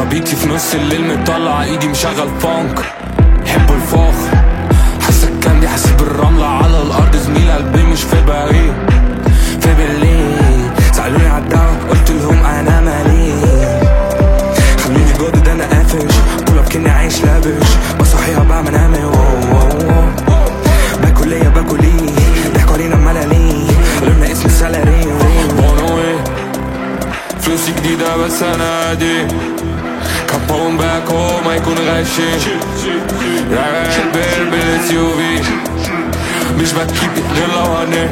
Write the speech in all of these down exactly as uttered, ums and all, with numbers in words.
بيتي في نص الليل مطلع ايدي مشغل فانك. حب الفخر حاسك كاندي حاسس بالرملة على الارض زميل قلبي مش في باريس في برلين. سألوني عالدواء قلت لهم انا مالي خلوني جدد انا قافش طول كني عايش لابش بصحيها بقى منامي باكل ليا باكل ايه ضحكوا علينا ملالين قالولنا اسم السالاري بونوي فلوسي جديدة بس انا قدي كابون باكو ما يكون غشي راجع البير بالاس يو في مش بكيب غير لو هني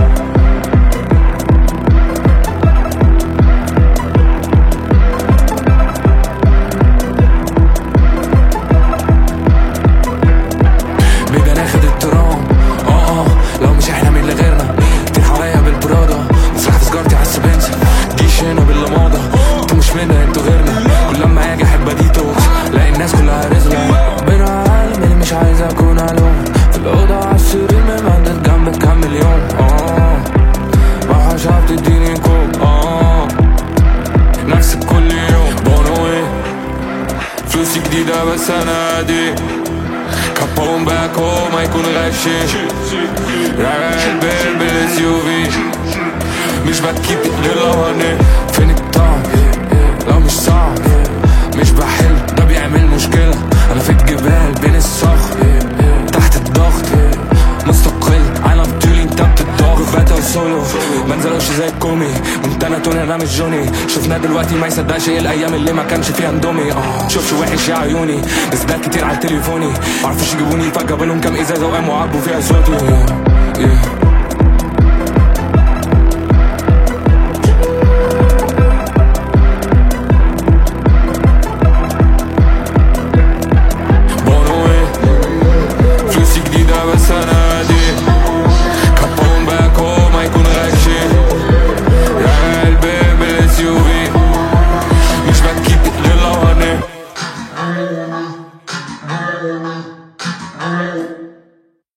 فلوسي جديدة بس انا قدي كابون باكو ما يكون غشي راجع البير بالاس يو في مش بكيب غير لو هني. فين الطعم لو مش صعب مش بحل ده بيعمل مشكلة. انا في الجبال بين الصخر تحت الضغط مستقل عالم طولي انت بتضغط فاتا وسولو منزلوش زي الكومي وانت انا توني انا مش جوني. شفنا دلوقتي ما يصدقش ايه الايام اللي ما كانش فيها اندومي. اه شوفش وحش يا عيوني بس ده كتير على تليفوني معرفوش يجيبوني فجأة بالهم كام ازازة وقاموا عبوا فيها صوتي. yeah.